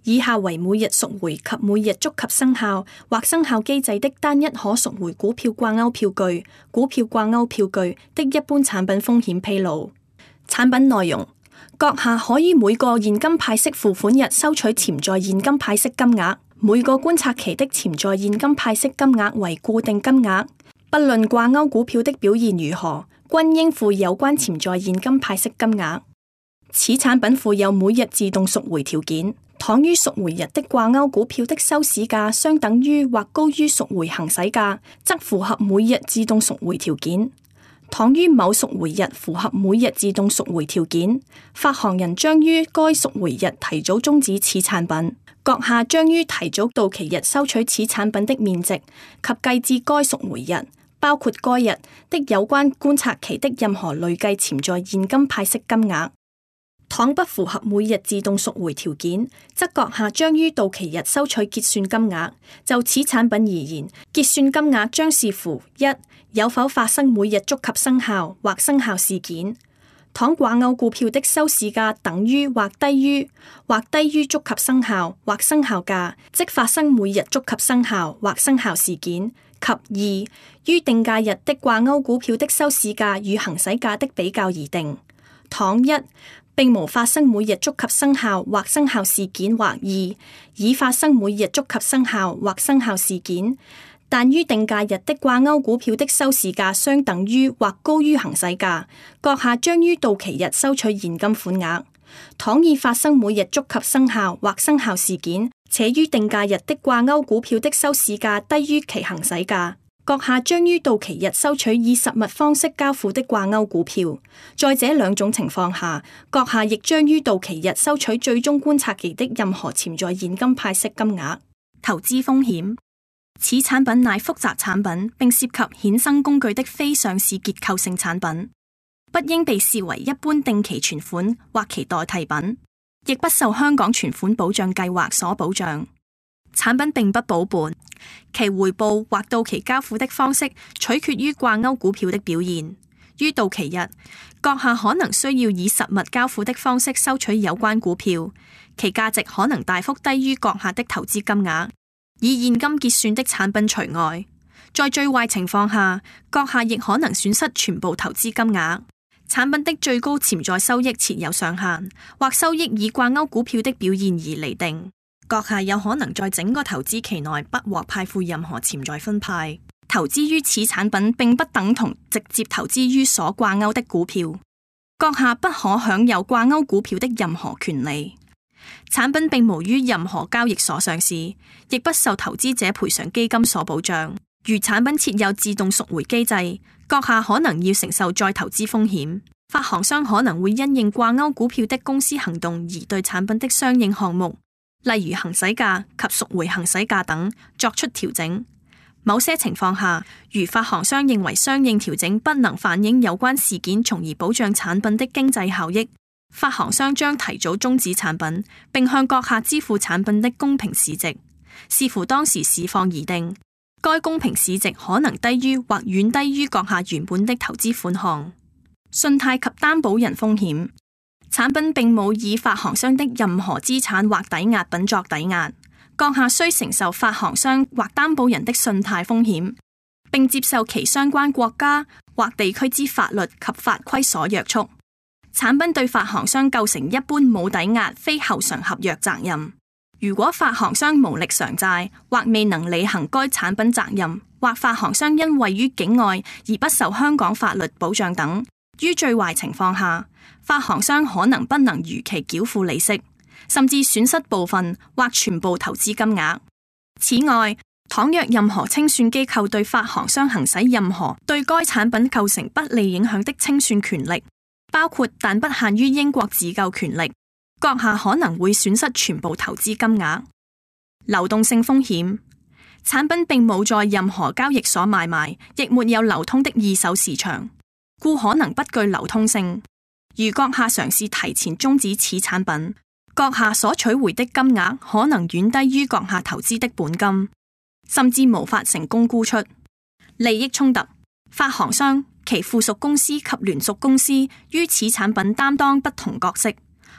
以下為每日贖回及每日觸及生效或生效機制的單一可贖回股票掛鈎票據、股票掛鈎票據的一般產品風險披露。產品內容：閣下可於每個現金派息付款日收取潛在現金派息金額，每個觀察期的潛在現金派息金額為固定金額，不論掛鈎股票的表現如何，均應付有關潛在現金派息金額。此產品附有每日自動贖回條件，倘於贖回日的掛鈎股票的收市價相等於或高於贖回行使價，則符合每日自動贖回條件。倘於某贖回日符合每日自動贖回條件，發行人將於該贖回日提早終止此產品。閣下將於提早到期日收取此產品的面值及計至該贖回日，包括該日的有關觀察期的任何累計潛在現金派息金額。倘不符合每日自動贖回條件，則閣下將於到期日收取結算金額。就此產品而言，結算金額將視乎一有否發生每日觸及生效或生效事件。倘掛鈎股票的收市價等於或低於觸及生效或生效價，即發生每日觸及生效或生效事件。及二於定價日的掛鈎股票的收市價與行使價的比較而定。倘一並無發生每日觸及生效或生效事件，或二已發生每日觸及生效或生效事件，但於定價日的掛鈎股票的收市價相等於或高於行使價，閣下將於到期日收取現金款額。倘已發生每日觸及生效或生效事件，且於定價日的掛鈎股票的收市價低於其行使價，閣下將於到期日收取以實物方式交付的掛鈎股票。在這兩種情況下，閣下亦將於到期日收取最終觀察期的任何潛在現金派息金額。投資風險：此產品乃複雜產品，並涉及衍生工具的非上市結構性產品，不應被視為一般定期存款或其代替品，亦不受香港存款保障計劃所保障。產品並不保本，其回報或到期交付的方式取決於掛鈎股票的表現。於到期日，閣下可能需要以實物交付的方式收取有關股票，其價值可能大幅低於閣下的投資金額。以現金結算的產品除外，在最壞情況下，閣下亦可能損失全部投資金額。產品的最高潛在收益設有上限，或收益以掛鈎股票的表現而釐定。閣下有可能在整個投資期內不獲派付任何潛在分派。投資於此產品並不等同直接投資於所掛鈎的股票。閣下不可享有掛鈎股票的任何權利。產品並無於任何交易所上市，亦不受投資者賠償基金所保障。如產品設有自動贖回機制，閣下可能要承受再投資風險。發行商可能會因應掛鈎股票的公司行動而對產品的相應項目，例如行使價及贖回行使價等作出調整。某些情況下，如發行商認為相應調整不能反映有關事件，從而保障產品的經濟效益，發行商將提早終止產品，並向閣下支付產品的公平市值，視乎當時市況而定。該公平市值可能低於或遠低於閣下原本的投資款項。信貸及擔保人風險：產品並冇以發行商的任何資產或抵押品作抵押，閣下需承受發行商或擔保人的信貸風險，並接受其相關國家或地區之法律及法規所約束。產品對發行商構成一般冇抵押非後償合約責任。如果發行商無力償債或未能履行該產品責任，或發行商因位於境外而不受香港法律保障等，於最壞情況下，發行商可能不能如期繳付利息，甚至損失部分或全部投資金額。此外，倘若任何清算機構對發行商行使任何對該產品構成不利影響的清算權力，包括但不限於英國自救權力，閣下可能會損失全部投資金額。流動性風險：產品並冇在任何交易所買賣，亦沒有流通的二手市場，故可能不具流通性。如閣下嘗試提前終止此產品，閣下所取回的金額可能遠低於閣下投資的本金，甚至無法成功沽出。利益衝突：發行商、其附屬公司及聯屬公司於此產品擔當不同角色，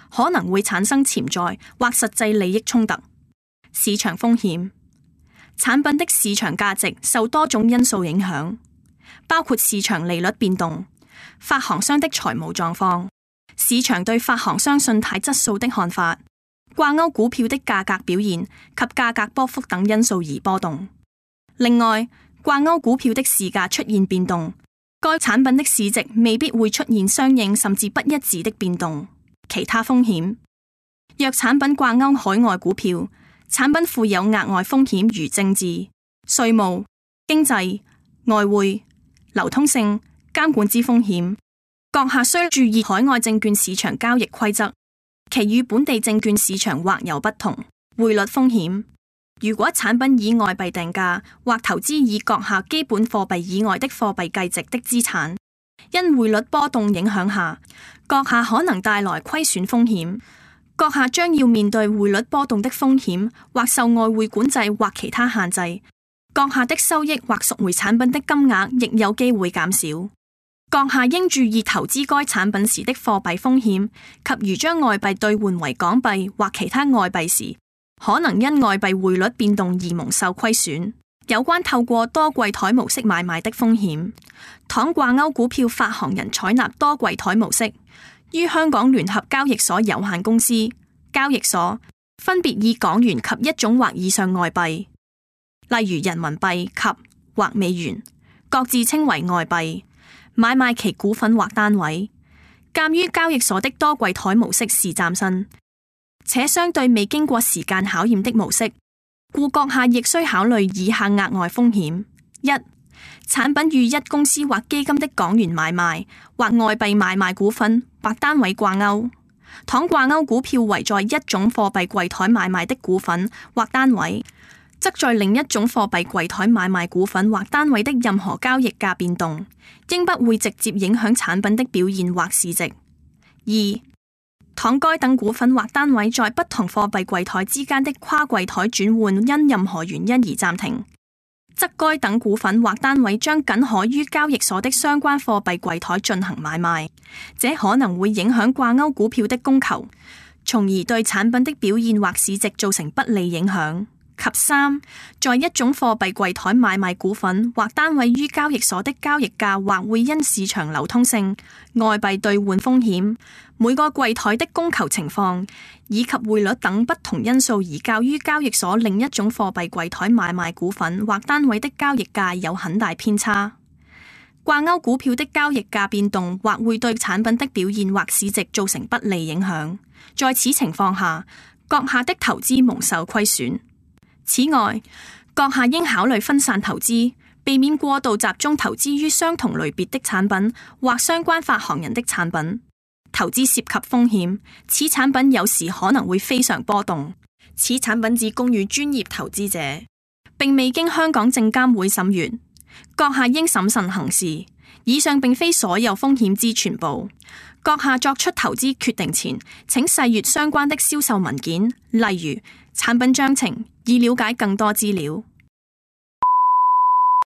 可能會產生潛在或實際利益衝突。市場風險，產品的市場價值受多種因素影響，包括市場利率變動、發行商的財務狀況、市場對發行商信貸質素的看法、掛鈎股票的價格表現及價格波幅等因素而波動。另外，掛鈎股票的市價出現變動，該產品的市值未必會出現相應甚至不一致的變動。其他風險，若產品掛鈎海外股票，產品附有額外風險如政治、稅務、經濟、外匯、流通性、監管之風險。閣下需注意海外證券市場交易規則，其與本地證券市場或有不同。匯率風險，如果產品以外幣定價或投資以閣下基本貨幣以外的貨幣計值的資產，因匯率波動影響下，閣下可能帶來虧損風險。閣下將要面對匯率波動的風險，或受外匯管制或其他限制。閣下的收益或贖回產品的金額亦有機會減少。閣下應注意投資該產品時的貨幣風險，及如將外幣兌換為港幣或其他外幣時，可能因外幣匯率變動而蒙受虧損。有關透過多櫃台模式買賣的風險，倘掛鈎股票發行人採納多櫃台模式，於香港聯合交易所有限公司交易所分別以港元及一種或以上外幣，例如人民幣及或美元，各自稱為外幣，買賣其股份或單位。鑒於交易所的多櫃台模式是嶄新且相對未經過時間考驗的模式，故閣下亦需考慮以下額外風險：一、產品與一公司或基金的港元買賣或外幣買賣股份或單位掛鈎，倘掛鈎股票為在一種貨幣櫃台買賣的股份或單位，則在另一種貨幣櫃台買賣股份或單位的任何交易價變動，應不會直接影響產品的表現或市值。二、倘該等股份或單位在不同貨幣櫃台之間的跨櫃台轉換因任何原因而暫停，則該等股份或單位將僅可於交易所的相關貨幣櫃台進行買賣，這可能會影響掛鈎股票的供求，從而對產品的表現或市值造成不利影響。及三，在一種貨幣櫃台買賣股份或單位於交易所的交易價或會因市場流通性、外幣兌換風險、每個櫃台的供求情況以及匯率等不同因素而較於交易所另一種貨幣櫃台買賣股份或單位的交易價有很大偏差。掛鈎股票的交易價變動或會對產品的表現或市值造成不利影響，在此情況下，閣下的投資蒙受虧損。此外，閣下應考慮分散投資，避免過度集中投資於相同類別的產品或相關發行人的產品。投資涉及風險，此產品有時可能會非常波動。此產品只供予專業投資者，並未經香港證監會審閱。閣下應審慎行事。以上並非所有風險之全部。閣下作出投資決定前，請細閱相關的銷售文件，例如產品章程，以了解更多資料。